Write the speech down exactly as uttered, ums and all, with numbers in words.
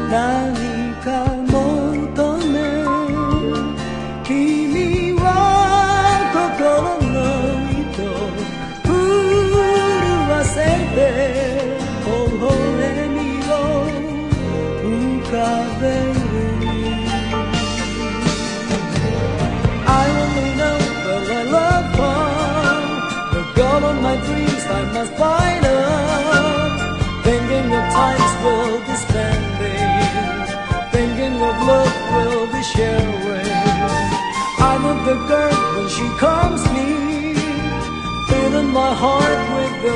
何か求め君は心の糸震わせて微笑みを浮かべる I only know that I love her the girl of my dreams I must find her thinking of times we'll be spending thinking of love we'll be sharing I love the girl when she comes near filling my heart with